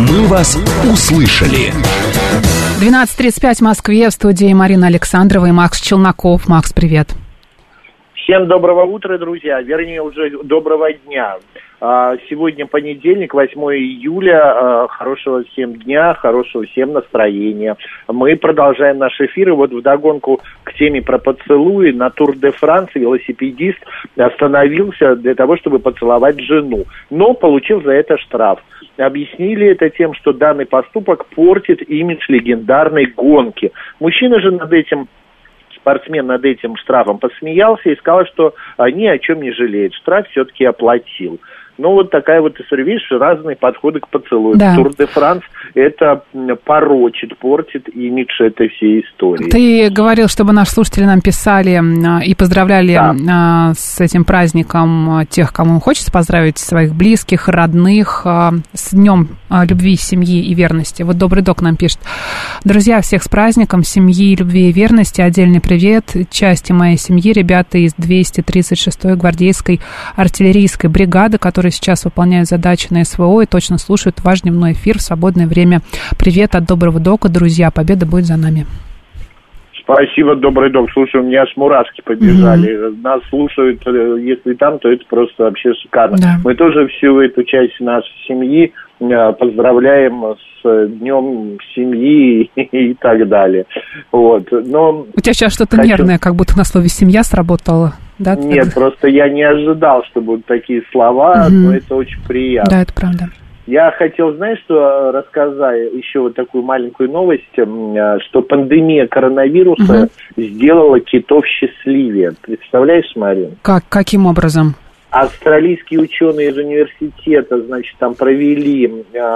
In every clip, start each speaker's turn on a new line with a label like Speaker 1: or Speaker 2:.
Speaker 1: Мы вас услышали.
Speaker 2: 12:35 в Москве, в студии Марина Александрова и Макс Челноков. Макс, привет.
Speaker 3: Всем доброго утра, друзья, вернее, уже доброго дня. Сегодня понедельник, 8 июля, хорошего всем дня, хорошего всем настроения. Мы продолжаем наш эфир, и вот вдогонку к теме про поцелуи. На Тур-де-Франс велосипедист остановился для того, чтобы поцеловать жену, но получил за это штраф. Объяснили это тем, что данный поступок портит имидж легендарной гонки. Мужчина же спортсмен над этим штрафом посмеялся и сказал, что ни о чем не жалеет. Штраф все-таки оплатил. Ну, вот такая вот история. Видишь, разные подходы к поцелую. Да. Тур-де-Франс это портит имидж этой всей истории.
Speaker 2: Ты говорил, чтобы наши слушатели нам писали и поздравляли с этим праздником тех, кому хочется поздравить, своих близких, родных, с Днем любви, семьи и верности. Вот Добрый Док нам пишет: друзья, всех с праздником семьи, любви и верности. Отдельный привет части моей семьи, ребята из 236-й гвардейской артиллерийской бригады, которые сейчас выполняют задачи на СВО и точно слушают ваш дневной эфир в свободное время. Привет от Доброго Дока, друзья, победа будет за нами.
Speaker 3: Спасибо, Добрый Док. Слушай, у меня аж мурашки побежали. Нас слушают, если там, то это просто вообще шикарно. Да. Мы тоже всю эту часть нашей семьи поздравляем с Днем семьи и так далее. Вот. Но
Speaker 2: у тебя сейчас что-то нервное, как будто на слове «семья» сработало. Да?
Speaker 3: Нет, просто я не ожидал, что будут такие слова, но это очень приятно.
Speaker 2: Да, это правда.
Speaker 3: Я хотел, знаешь, что рассказать еще вот такую маленькую новость, что пандемия коронавируса сделала китов счастливее. Представляешь, Марин?
Speaker 2: Каким образом?
Speaker 3: Австралийские ученые из университета, значит, там провели,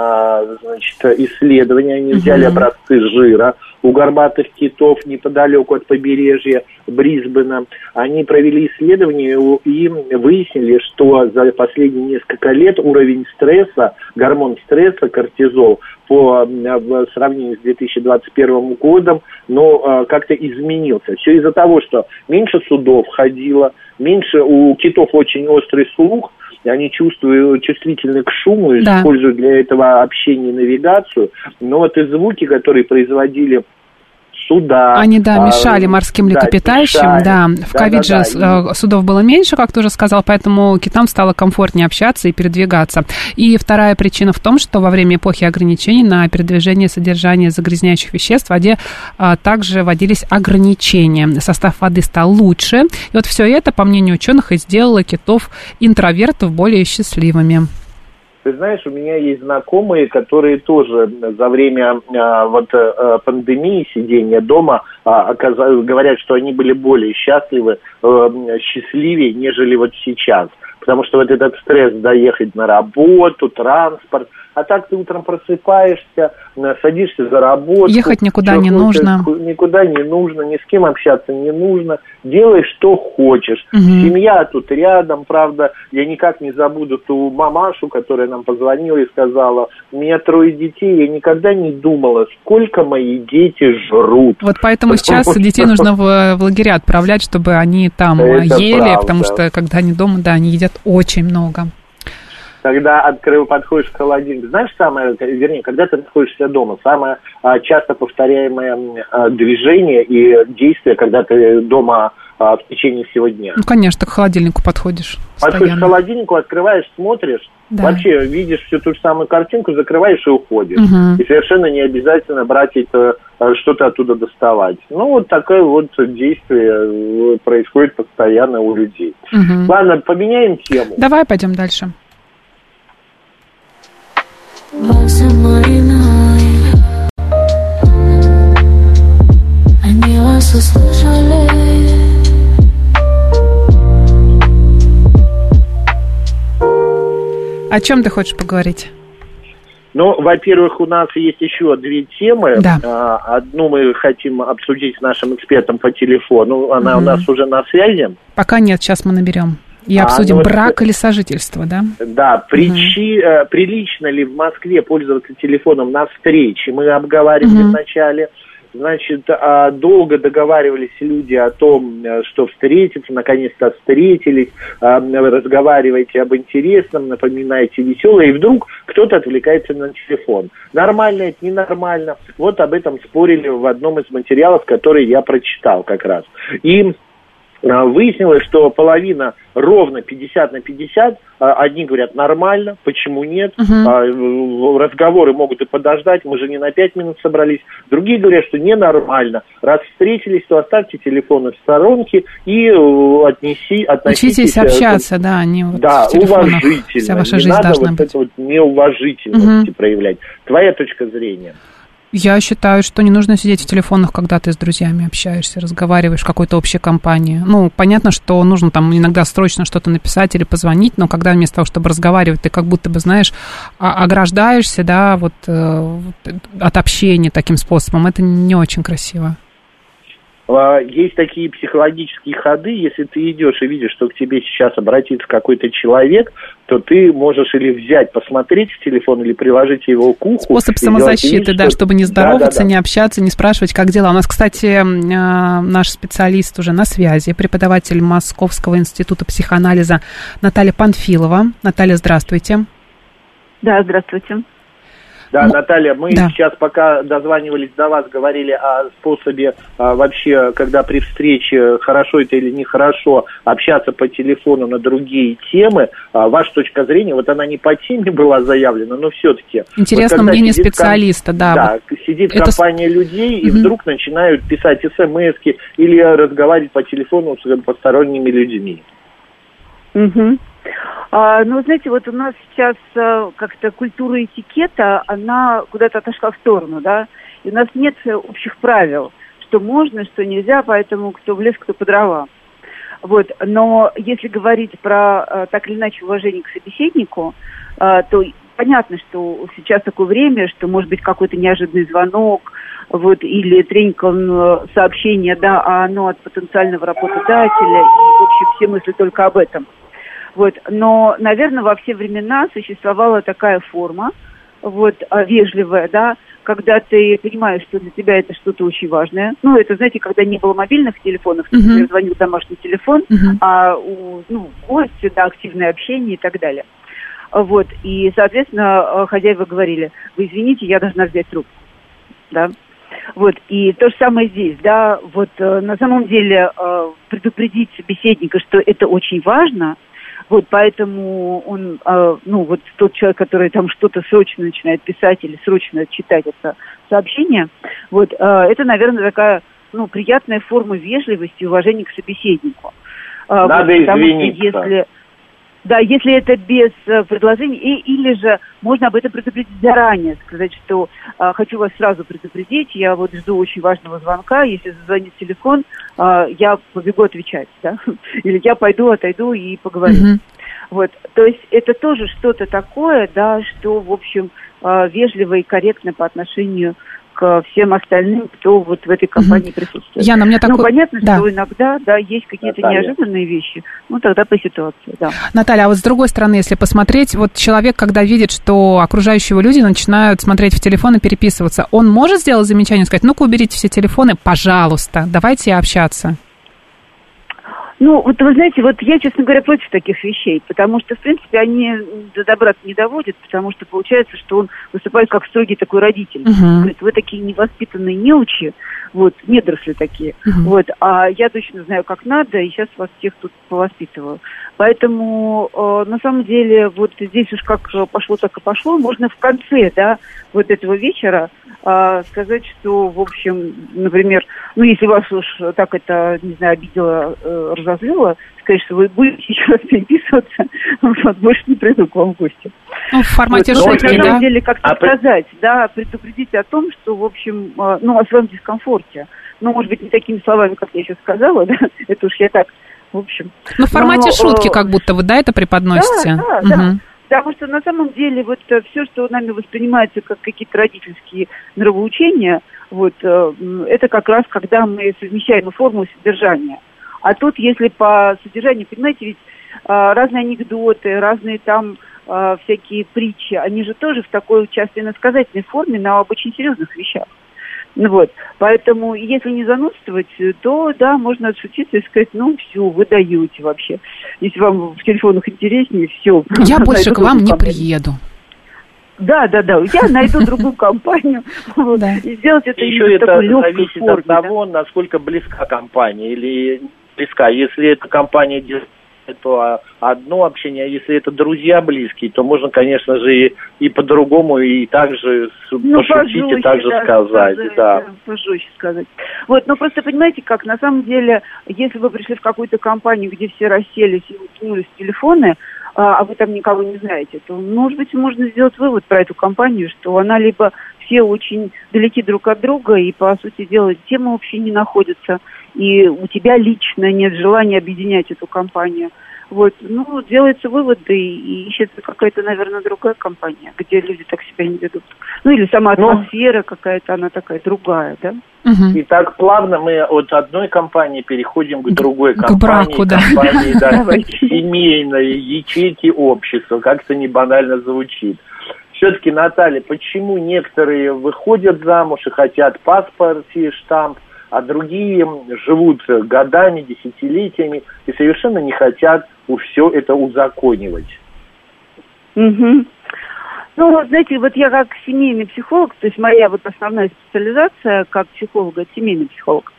Speaker 3: исследования, они взяли образцы жира у горбатых китов неподалеку от побережья Брисбена. Они провели исследование и выяснили, что за последние несколько лет уровень стресса, гормон стресса, кортизол, в сравнении с 2021 годом, как-то изменился. Все из-за того, что меньше судов ходило, меньше, у китов очень острый слух, и они чувствительны к шуму, используют для этого общение и навигацию, но вот и звуки, которые производили суда.
Speaker 2: Они, мешали морским млекопитающим, В ковид же судов было меньше, как ты уже сказал, поэтому китам стало комфортнее общаться и передвигаться. И вторая причина в том, что во время эпохи ограничений на передвижение содержания загрязняющих веществ в воде также вводились ограничения. Состав воды стал лучше. И вот все это, по мнению ученых, и сделало китов-интровертов более счастливыми.
Speaker 3: Ты знаешь, у меня есть знакомые, которые тоже за время пандемии, сидения дома, говорят, что они были более счастливее, нежели вот сейчас. Потому что вот этот стресс доехать на работу, транспорт, а так ты утром просыпаешься, садишься за работу.
Speaker 2: Ехать никуда не нужно.
Speaker 3: Никуда не нужно, ни с кем общаться не нужно. Делай, что хочешь. Семья тут рядом, правда. Я никак не забуду ту мамашу, которая нам позвонила и сказала: у меня 3 детей, я никогда не думала, сколько мои дети жрут.
Speaker 2: Вот поэтому сейчас детей нужно в лагеря отправлять, чтобы они там ели, потому что когда они дома, они едят очень много.
Speaker 3: Когда подходишь к холодильнику, знаешь, когда ты находишься дома, самое часто повторяемое движение и действие, когда ты дома в течение всего дня.
Speaker 2: Ну, конечно, к холодильнику подходишь.
Speaker 3: Подходишь к холодильнику, открываешь, смотришь, вообще видишь всю ту же самую картинку, закрываешь и уходишь. И совершенно не обязательно брать что-то оттуда доставать. Вот такое вот действие происходит постоянно у людей. Ладно, поменяем тему.
Speaker 2: Давай пойдем дальше.
Speaker 4: Они вас услышали.
Speaker 2: О чем ты хочешь поговорить?
Speaker 3: Во-первых, у нас есть еще 2 темы. Да. Одну мы хотим обсудить с нашим экспертом по телефону. Она у нас уже на связи.
Speaker 2: Пока нет, сейчас мы наберем. И обсудим брак или сожительство, да?
Speaker 3: Да, прилично ли в Москве пользоваться телефоном на встрече, мы обговаривали в начале. значит, долго договаривались люди о том, что встретятся, наконец-то встретились, разговариваете об интересном, напоминаете веселое, и вдруг кто-то отвлекается на телефон. Нормально это, ненормально. Вот об этом спорили в одном из материалов, который я прочитал как раз. И выяснилось, что половина ровно 50 на 50. Одни говорят нормально, почему нет? Разговоры могут и подождать, мы же не на 5 минут собрались. Другие говорят, что ненормально. Раз встретились, то оставьте телефоны в сторонке и относитесь...
Speaker 2: Учитесь общаться, да, не вот
Speaker 3: да,
Speaker 2: в телефонах.
Speaker 3: Уважительно.
Speaker 2: Вся ваша
Speaker 3: не
Speaker 2: жизнь
Speaker 3: надо
Speaker 2: должна
Speaker 3: вот
Speaker 2: быть.
Speaker 3: это вот неуважительности проявлять. Твоя точка зрения?
Speaker 2: Я считаю, что не нужно сидеть в телефонах, когда ты с друзьями общаешься, разговариваешь в какой-то общей компании. Ну, понятно, что нужно там иногда срочно что-то написать или позвонить, но когда вместо того, чтобы разговаривать, ты как будто бы, знаешь, ограждаешься, да, вот от общения таким способом, это не очень красиво.
Speaker 3: Есть такие психологические ходы, если ты идешь и видишь, что к тебе сейчас обратится какой-то человек, то ты можешь или взять, посмотреть в телефон, или приложить его к уху.
Speaker 2: Способ самозащиты, да, чтобы не здороваться,
Speaker 3: да.
Speaker 2: не общаться, не спрашивать, как дела. У нас, кстати, наш специалист уже на связи, преподаватель Московского института психоанализа Наталья Панфилова. Наталья, здравствуйте.
Speaker 5: Да, здравствуйте.
Speaker 3: Да, Наталья, мы сейчас, пока дозванивались до вас, говорили о способе вообще, когда при встрече, хорошо это или нехорошо, общаться по телефону на другие темы. Ваша точка зрения, вот она не по теме была заявлена, но все-таки...
Speaker 2: Интересно
Speaker 3: вот
Speaker 2: мнение специалиста, да.
Speaker 3: Да, вот сидит компания людей, и вдруг начинают писать смс-ки или разговаривать по телефону с посторонними людьми.
Speaker 5: Ну, знаете, вот у нас сейчас как-то культура этикета, она куда-то отошла в сторону, да, и у нас нет общих правил, что можно, что нельзя, поэтому кто в лес, кто по дрова. Вот, но если говорить про так или иначе уважение к собеседнику, то понятно, что сейчас такое время, что может быть какой-то неожиданный звонок, вот, или треньком сообщение, да, а оно от потенциального работодателя, и, в общем, все мысли только об этом. Вот, но, наверное, во все времена существовала такая форма, вот, вежливая, да, когда ты понимаешь, что для тебя это что-то очень важное. Ну, это, знаете, когда не было мобильных телефонов, например, звонил домашний телефон, а у гостя, да, активное общение и так далее. Вот, и, соответственно, хозяева говорили: вы извините, я должна взять трубку, да. Вот, и то же самое здесь, да, вот, на самом деле, предупредить собеседника, что это очень важно. Вот, поэтому он, ну, вот тот человек, который там что-то срочно начинает писать или срочно читать это сообщение, вот, это, наверное, такая, ну, приятная форма вежливости и уважения к собеседнику.
Speaker 3: Надо
Speaker 5: вот, потому
Speaker 3: извиниться.
Speaker 5: Что если это без предложений, или же можно об этом предупредить заранее, сказать, что хочу вас сразу предупредить, я вот жду очень важного звонка, если зазвонит телефон, я побегу отвечать, да, или я отойду и поговорю. Вот, то есть это тоже что-то такое, да, что, в общем, вежливо и корректно по отношению к всем остальным, кто вот в этой компании присутствует.
Speaker 2: Яна, у меня такой...
Speaker 5: Ну, понятно, что иногда, да, есть какие-то неожиданные вещи, ну, тогда по ситуации, да.
Speaker 2: Наталья, а вот с другой стороны, если посмотреть, вот человек, когда видит, что окружающие его люди начинают смотреть в телефон и переписываться, он может сделать замечание, сказать: ну-ка, уберите все телефоны, пожалуйста, давайте общаться?
Speaker 5: Ну, вот вы знаете, вот я, честно говоря, против таких вещей, потому что, в принципе, они до добра не доводят, потому что получается, что он выступает как строгий такой родитель. Говорит: вы такие невоспитанные неучи, вот, недоросли такие, вот, а я точно знаю, как надо, и сейчас вас всех тут повоспитываю. Поэтому, на самом деле, вот здесь уж как пошло, так и пошло, можно в конце, да, вот этого вечера сказать, что, в общем, например, ну, если вас уж так это, не знаю, обидело, разозлило, сказать, что вы будете еще раз переписываться, вот, больше не приду к вам в гости.
Speaker 2: Ну, в формате
Speaker 5: вот,
Speaker 2: шутки, да?
Speaker 5: На самом деле, как-то сказать, да, предупредить о том, что, в общем, ну, о своем дискомфорте. Ну, может быть, не такими словами, как я сейчас сказала, да, это уж я так, в общем.
Speaker 2: Ну, в формате шутки, как будто вы, да, это преподносите?
Speaker 5: Да. Потому что на самом деле вот все, что нами воспринимается как какие-то родительские нравоучения, вот, это как раз когда мы совмещаем форму и содержание. А тут, если по содержанию, понимаете, ведь разные анекдоты, разные там всякие притчи, они же тоже в такой часто иносказательной форме, но об очень серьезных вещах. Вот. Поэтому, если не занудствовать, то, да, можно отшутиться и сказать, ну, все, вы даете вообще. Если вам в телефонах интереснее, все.
Speaker 2: Я больше к вам не приеду.
Speaker 5: Да, я найду другую компанию. И сделать это
Speaker 3: еще это зависит от того, насколько близка компания или близка. Если эта компания делает, то одно общение, а если это друзья близкие, то можно, конечно же, и по-другому, и также пошутить, и также сказать. Да.
Speaker 5: Пожестче сказать. Вот, но просто понимаете как, на самом деле, если вы пришли в какую-то компанию, где все расселись и уткнулись в телефоны, а вы там никого не знаете, то, может быть, можно сделать вывод про эту компанию, что она либо все очень далеки друг от друга, и, по сути дела, темы вообще не находятся, и у тебя лично нет желания объединять эту компанию. Вот, ну, делаются выводы, и ищется какая-то, наверное, другая компания, где люди так себя не ведут. Ну, или сама атмосфера какая-то, она такая другая, да?
Speaker 3: И так плавно мы от одной компании переходим к другой компании,
Speaker 2: браку, да.
Speaker 3: компании, да, семейной, ячейки общества, как-то не банально звучит. Все-таки, Наталья, почему некоторые выходят замуж и хотят паспорт и штамп, а другие живут годами, десятилетиями и совершенно не хотят все это узаконивать?
Speaker 5: Угу. Ну, знаете, вот я как семейный психолог, то есть моя вот основная специализация как психолога, это семейный психолог.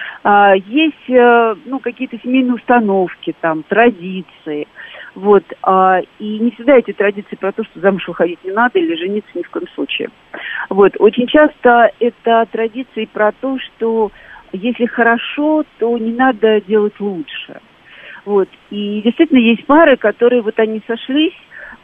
Speaker 5: Есть, ну, какие-то семейные установки, там, традиции, вот, и не всегда эти традиции про то, что замуж выходить не надо или жениться ни в коем случае. Вот, очень часто это традиции про то, что если хорошо, то не надо делать лучше. Вот, и действительно есть пары, которые вот они сошлись,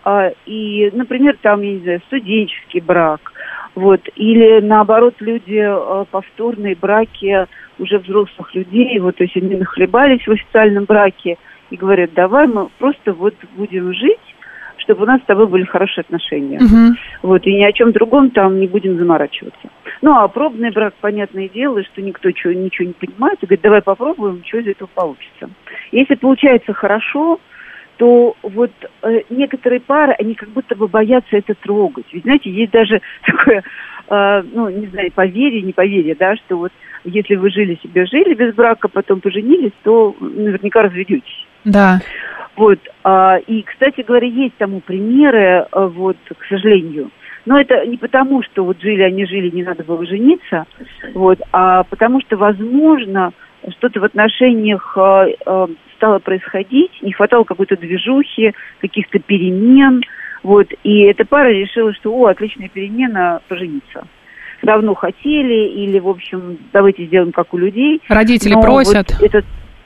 Speaker 5: и, например, там, я не знаю, студенческий брак, вот, или наоборот люди повторные браки уже взрослых людей, вот, то есть они нахлебались в официальном браке и говорят, давай мы просто вот будем жить, чтобы у нас с тобой были хорошие отношения. Вот, и ни о чем другом там не будем заморачиваться. Ну, а пробный брак, понятное дело, что никто ничего не понимает, и говорит, давай попробуем, что из этого получится. Если получается хорошо, то вот некоторые пары, они как будто бы боятся это трогать. Ведь, знаете, есть даже такое, ну, не знаю, поверье, не поверье, да, что вот если вы жили без брака, потом поженились, то наверняка разведетесь.
Speaker 2: Да.
Speaker 5: Вот, и, кстати говоря, есть тому примеры, вот, к сожалению. Но это не потому, что вот жили, не надо было жениться, вот, а потому что, возможно, что-то в отношениях стало происходить, не хватало какой-то движухи, каких-то перемен, вот, и эта пара решила, что, отличная перемена, пожениться. Давно хотели, или, в общем, давайте сделаем как у людей.
Speaker 2: Родители просят.
Speaker 5: Вот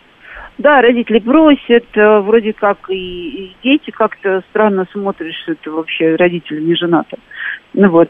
Speaker 5: да, родители просят, вроде как и дети как-то странно смотрят, что это вообще родители не женаты. Ну вот,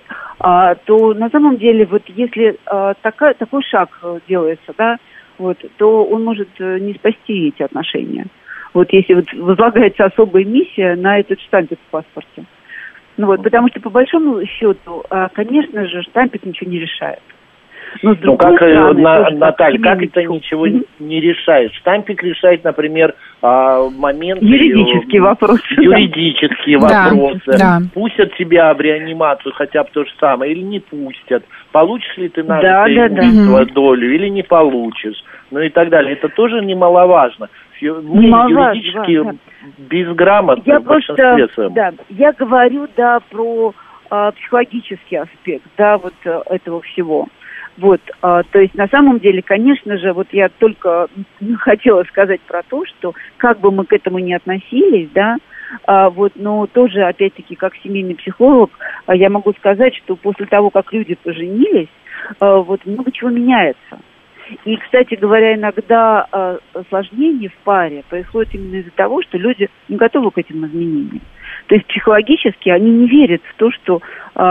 Speaker 5: то на самом деле, вот если такой шаг делается, да, вот, то он может не спасти эти отношения. Вот если вот возлагается особая миссия на этот штампик в паспорте. Ну вот, потому что по большому счету, конечно же, штампик ничего не решает. Но
Speaker 3: Наталья, как это ничего не решает? Штампик решает, например, моменты...
Speaker 5: Юридические вопросы.
Speaker 3: Юридические вопросы.
Speaker 2: Да.
Speaker 3: Пустят тебя в реанимацию хотя бы то же самое, или не пустят. Получишь ли ты нажитое долю, или не получишь. Ну и так далее. Это тоже немаловажно. Мы юридически безграмотны в большинстве своем.
Speaker 5: Да, я говорю, да, про психологический аспект, да, вот этого всего. Вот, то есть на самом деле, конечно же, вот я только хотела сказать про то, что как бы мы к этому ни относились, да, вот, но тоже, опять-таки, как семейный психолог, я могу сказать, что после того, как люди поженились, вот много чего меняется. И, кстати говоря, иногда осложнения в паре происходят именно из-за того, что люди не готовы к этим изменениям. То есть психологически они не верят в то, что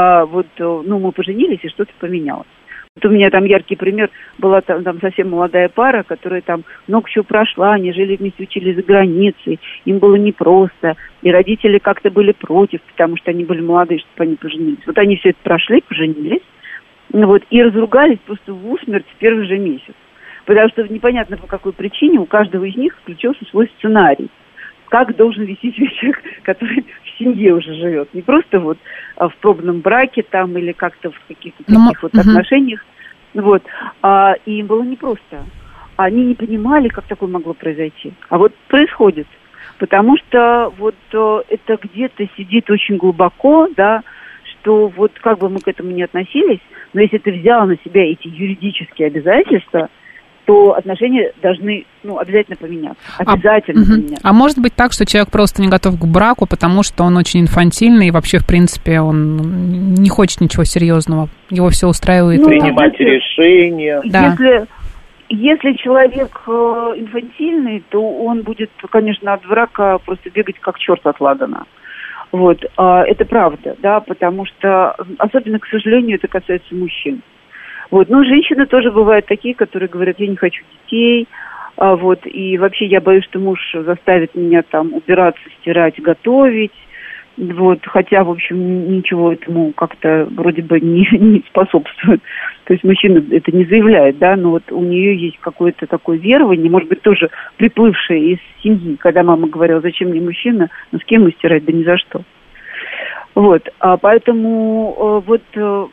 Speaker 5: мы поженились и что-то поменялось. Вот у меня там яркий пример, была там совсем молодая пара, которая там много чего прошла, они жили вместе, учились за границей, им было непросто, и родители как-то были против, потому что они были молодые, чтобы они поженились. Вот они все это прошли, поженились, вот, и разругались просто в усмерть в первый же месяц. Потому что непонятно по какой причине у каждого из них включился свой сценарий. Как должен вести себя человек, который в семье уже живет. Не просто вот в пробном браке там или как-то в каких-то таких вот отношениях. Вот. И им было непросто. Они не понимали, как такое могло произойти. А вот происходит. Потому что вот это где-то сидит очень глубоко, да, что вот как бы мы к этому не относились, но если ты взял на себя эти юридические обязательства, то отношения должны, обязательно поменяться. Обязательно поменяться.
Speaker 2: А может быть так, что человек просто не готов к браку, потому что он очень инфантильный, и вообще, в принципе, он не хочет ничего серьезного. Его все устраивает.
Speaker 3: Принимать решения.
Speaker 2: Да.
Speaker 5: Если человек инфантильный, то он будет, конечно, от брака просто бегать как черт от ладана. Вот. Это правда, да, потому что, особенно, к сожалению, это касается мужчин. Вот. Но женщины тоже бывают такие, которые говорят, я не хочу детей, вот, и вообще я боюсь, что муж заставит меня там убираться, стирать, готовить, вот, хотя, в общем, ничего этому как-то вроде бы не способствует. То есть мужчина это не заявляет, да, но вот у нее есть какое-то такое верование, может быть, тоже приплывшее из семьи, когда мама говорила, зачем мне мужчина, с кем ему стирать, да ни за что. Вот, поэтому вот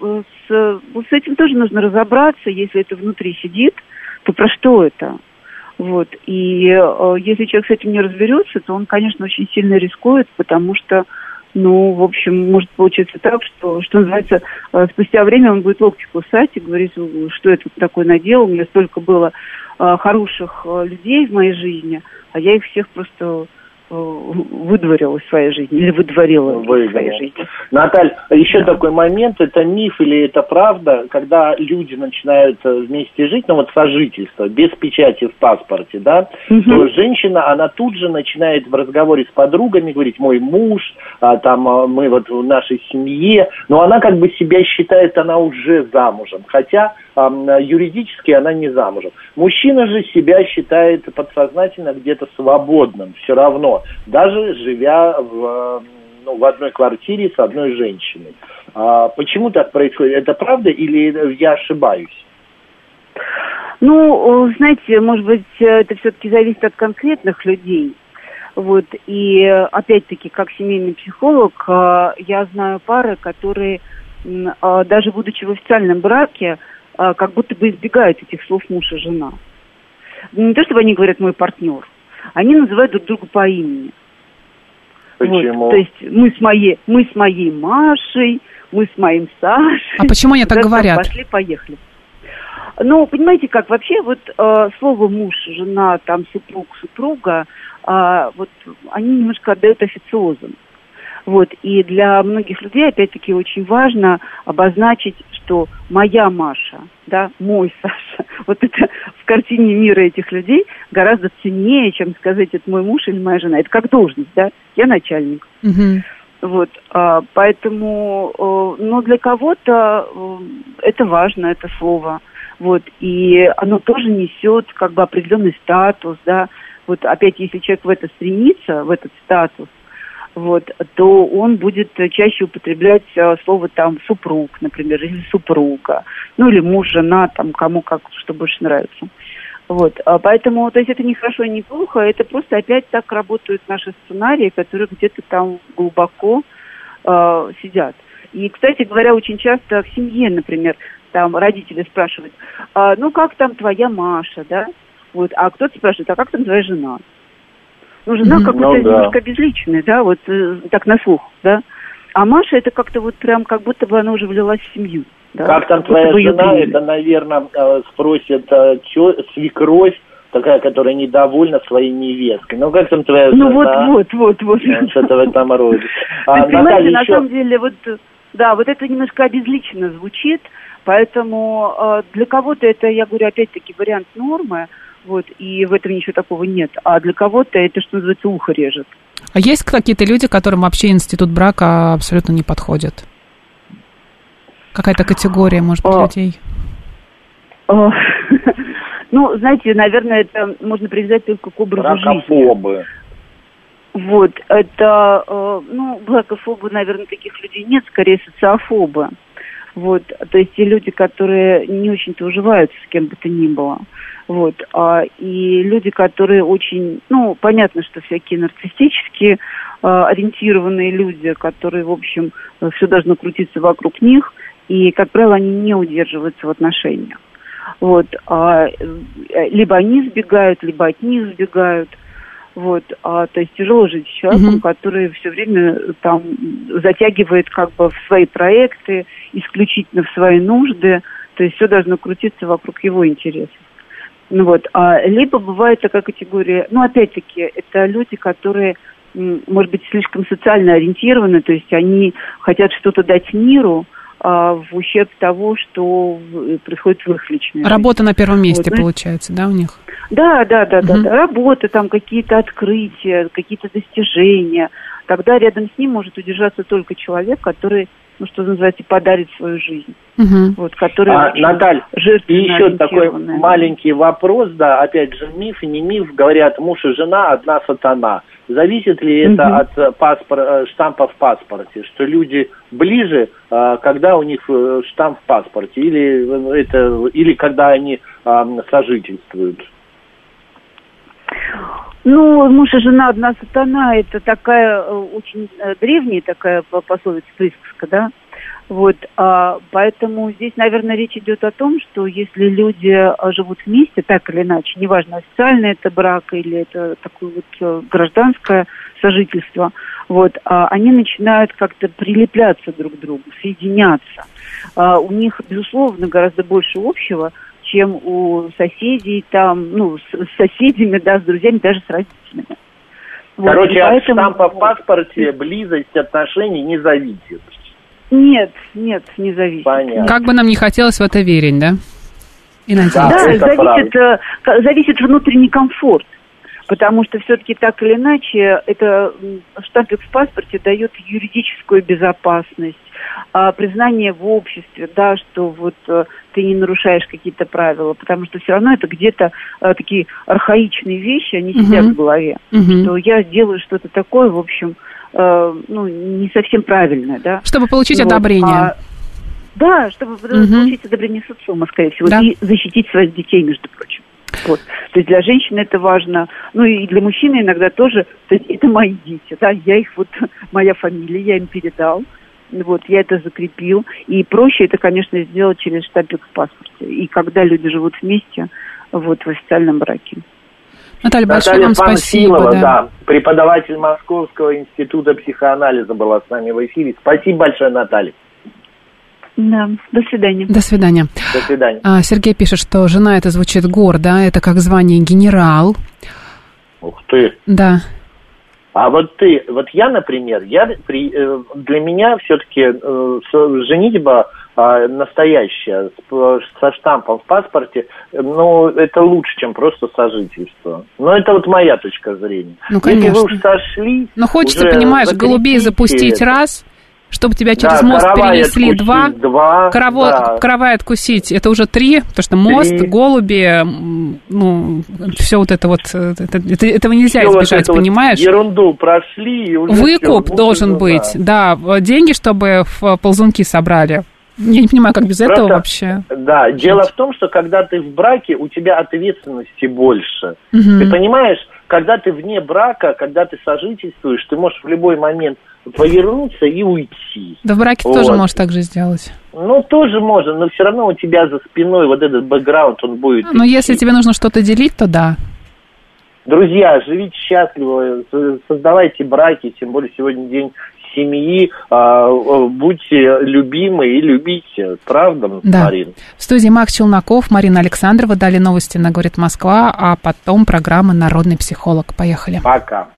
Speaker 5: с этим тоже нужно разобраться, если это внутри сидит, то про что это? Вот, и если человек с этим не разберется, то он, конечно, очень сильно рискует, потому что, в общем, может получиться так, что называется, спустя время он будет локти кусать и говорить, что я тут такое наделал, у меня столько было хороших людей в моей жизни, а я их всех просто выдворила из своей жизни или выдворила из своей жизни.
Speaker 3: Наталья, еще такой момент, это миф или это правда, когда люди начинают вместе жить, сожительство, без печати в паспорте, да, то женщина, она тут же начинает в разговоре с подругами говорить, мой муж, мы вот в нашей семье, но она как бы себя считает, она уже замужем, хотя юридически она не замужем. Мужчина же себя считает подсознательно где-то свободным, все равно, даже живя в одной квартире с одной женщиной. Почему так происходит? Это правда или я ошибаюсь?
Speaker 5: Знаете, может быть, это все-таки зависит от конкретных людей. Вот, и опять-таки, как семейный психолог, я знаю пары, которые, даже будучи в официальном браке, как будто бы избегают этих слов муж и жена. Не то, чтобы они говорят «мой партнер», они называют друг друга по имени.
Speaker 3: Почему?
Speaker 5: Вот, то есть мы с моей Машей, мы с моим Сашей.
Speaker 2: А почему они так говорят?
Speaker 5: Пошли-поехали. Понимаете как, вообще вот слово муж, жена, супруг, супруга, вот они немножко отдают официозом. Вот, и для многих людей, опять-таки, очень важно обозначить, что моя Маша, да, мой Саша, вот это в картине мира этих людей гораздо ценнее, чем сказать, это мой муж или моя жена. Это как должность, да, я начальник. Вот, поэтому, но для кого-то это важно, это слово, вот, и оно тоже несет как бы определенный статус, да, вот опять, если человек в это стремится, в этот статус, вот, то он будет чаще употреблять слово супруг, например, или супруга, или муж, жена, кому как, что больше нравится. Вот, поэтому, то есть это не хорошо и не плохо, это просто опять так работают наши сценарии, которые где-то там глубоко сидят. И, кстати говоря, очень часто в семье, например, родители спрашивают, как там твоя Маша, да? Вот, а кто-то спрашивает, а как там твоя жена? Жена какой-то немножко безличная, да, вот так на слух, да. А Маша это как-то вот прям как будто бы она уже влилась в семью. Да?
Speaker 3: Как там твоя жена, это, наверное, спросит свекровь, такая, которая недовольна своей невесткой. Как там твоя жена?
Speaker 5: Вот.
Speaker 3: Что-то в этом роде.
Speaker 5: Понимаете, на самом деле, вот это немножко обезличенно звучит, поэтому для кого-то это, я говорю, опять-таки, вариант нормы, вот, и в этом ничего такого нет. А для кого-то это, что называется, ухо режет.
Speaker 2: А есть какие-то люди, которым вообще институт брака абсолютно не подходит? Какая-то категория, может быть, людей?
Speaker 5: Знаете, наверное, это можно привязать только к образу жизни.
Speaker 3: Бракофобы.
Speaker 5: Вот, это, бракофобы, наверное, таких людей нет, скорее социофобы. Вот, то есть те люди, которые не очень-то уживаются с кем бы то ни было. Вот, и люди, которые очень, понятно, что всякие нарциссические ориентированные люди, которые, в общем, все должно крутиться вокруг них, и, как правило, они не удерживаются в отношениях. Вот, либо они сбегают, либо от них сбегают. Вот, то есть тяжело жить с человеком, который все время там затягивает как бы в свои проекты, исключительно в свои нужды, то есть все должно крутиться вокруг его интересов. Ну вот, либо бывает такая категория, ну опять-таки, это люди, которые, может быть, слишком социально ориентированы, то есть они хотят что-то дать миру, в ущерб того, что происходит в их личной жизни.
Speaker 2: Работа на первом месте, вот, получается, да, у них?
Speaker 5: Да. Работа, там какие-то открытия, какие-то достижения. Тогда рядом с ним может удержаться только человек, который, ну, что называется, подарит свою жизнь. Вот, который
Speaker 3: Наталья, и еще такой маленький вопрос, да, опять же, миф и не миф, говорят, муж и жена одна сатана. Зависит ли это от штампа в паспорте, что люди ближе, когда у них штамп в паспорте, или когда они сожительствуют?
Speaker 5: Ну, муж и жена одна сатана, это такая очень древняя такая пословица, присказка, да? Вот, поэтому здесь, наверное, речь идет о том, что если люди живут вместе, так или иначе, неважно, официально это брак или это такое вот гражданское сожительство, вот, они начинают как-то прилепляться друг к другу, соединяться. У них, безусловно, гораздо больше общего, чем у соседей там, ну, с соседями, да, с друзьями, даже с родителями.
Speaker 3: Короче, от штампа в паспорте близость отношений не зависит.
Speaker 5: Нет, не зависит.
Speaker 3: Понятно.
Speaker 2: Как бы нам не хотелось в это верить, да? И надеяться.
Speaker 5: Да, зависит внутренний комфорт. Потому что все-таки так или иначе, это штампик в паспорте дает юридическую безопасность, признание в обществе, да, что вот ты не нарушаешь какие-то правила, потому что все равно это где-то такие архаичные вещи, они сидят в голове, что я делаю что-то такое, в общем, ну, не совсем правильное, да.
Speaker 2: Чтобы получить одобрение.
Speaker 5: Да, чтобы получить одобрение социума, скорее всего, и защитить своих детей, между прочим. Вот. То есть для женщины это важно, ну и для мужчины иногда тоже, то есть это мои дети, да, я их вот, моя фамилия, я им передал, вот, я это закрепил, и проще это, конечно, сделать через штампик в паспорте, и когда люди живут вместе, вот, в официальном браке.
Speaker 2: Наталья, большое вам спасибо.
Speaker 3: Да, преподаватель Московского института психоанализа была с нами в эфире. Спасибо большое, Наталья.
Speaker 5: Да, до свидания.
Speaker 2: До свидания.
Speaker 3: До свидания.
Speaker 2: Сергей пишет, что жена, это звучит гордо, это как звание генерал.
Speaker 3: Ух ты.
Speaker 2: Да.
Speaker 3: А вот я, например, для меня все-таки женитьба настоящая, со штампом в паспорте, ну, это лучше, чем просто сожительство. Но это вот моя точка зрения.
Speaker 2: Ну, конечно.
Speaker 3: Если вы уж сошлись...
Speaker 2: Но хочется, понимаешь, голубей запустить раз... Чтобы тебя через мост перенесли два, каравай откусить, это уже 3, потому что мост, голуби, ну, все вот это вот, этого нельзя избежать, вот понимаешь?
Speaker 3: Ерунду прошли. И уже
Speaker 2: выкуп должен быть, да, деньги, чтобы в ползунки собрали. Я не понимаю, как без этого вообще.
Speaker 3: Да, дело в том, что когда ты в браке, у тебя ответственности больше. Ты понимаешь, когда ты вне брака, когда ты сожительствуешь, ты можешь в любой момент повернуться и уйти.
Speaker 2: Да в браке ты тоже можешь так же сделать.
Speaker 3: Ну, тоже можно, но все равно у тебя за спиной вот этот бэкграунд, он будет...
Speaker 2: Но если тебе нужно что-то делить, то да.
Speaker 3: Друзья, живите счастливо, создавайте браки, тем более сегодня день семьи, будьте любимы и любите. Правда,
Speaker 2: да.
Speaker 3: Марин?
Speaker 2: В студии Макс Челноков, Марина Александрова. Далее новости на «Говорит Москва», а потом программа «Народный психолог». Поехали.
Speaker 3: Пока.